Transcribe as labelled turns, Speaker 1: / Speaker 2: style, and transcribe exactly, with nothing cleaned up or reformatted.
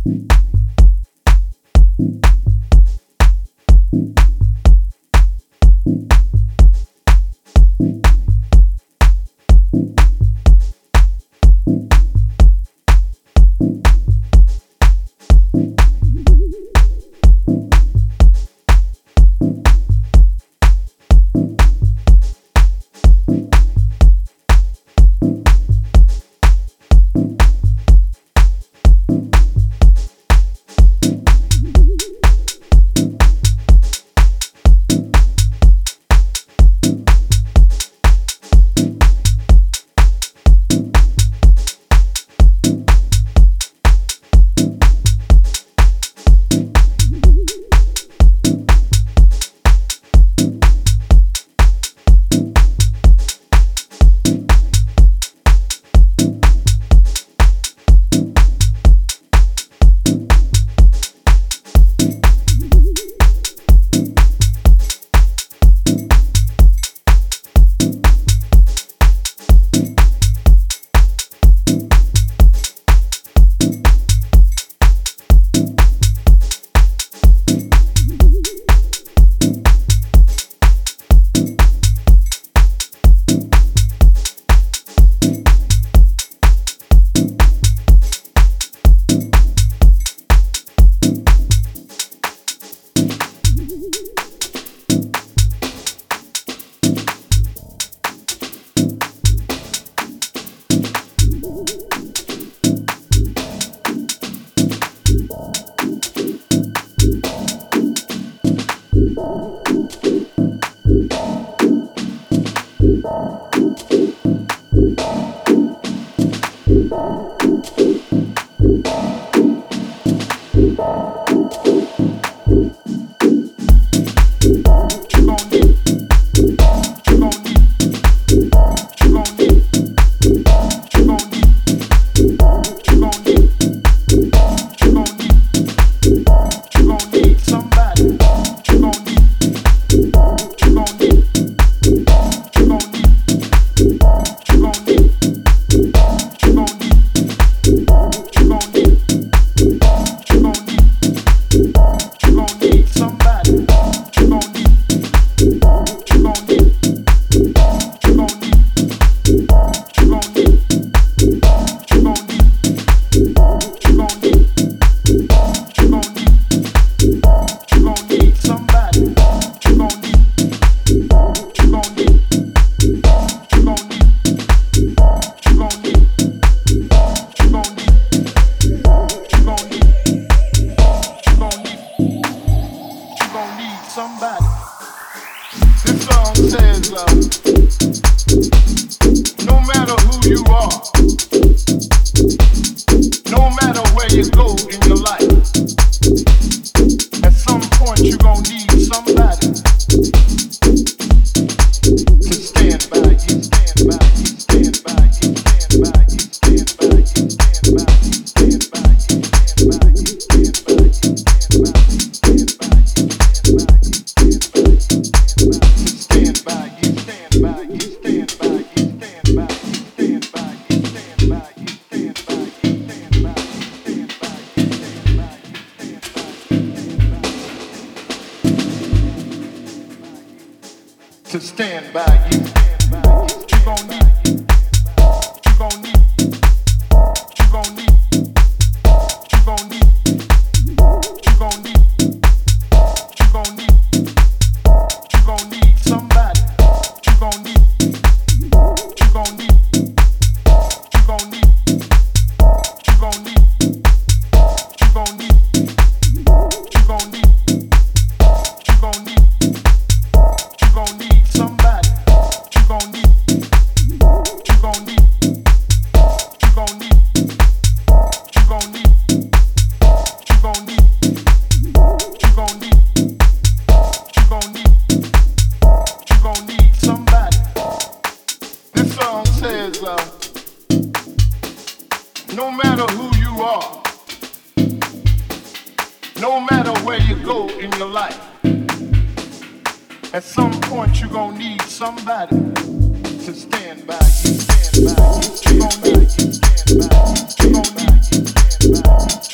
Speaker 1: To stand by you. You gon' need, you gon' need, you gon' need, you gon' need, you gon' need, you gon' need, you gon' need somebody. You gon' need, you gon' need, you gon' need, you gon' need, you gon' need, you gon' need, you gon' need. You gon' need somebody. You gon' need. You gon' need. You gon' need. You gon' need. You gon' need. You gon' need. You gon' need. You gon' need somebody. This song says, uh, no matter who you are, no matter where you go in your life, at some point you're gonna need somebody to stand by you, stand by you, stand by you, stand by you, stand by you, stand by you.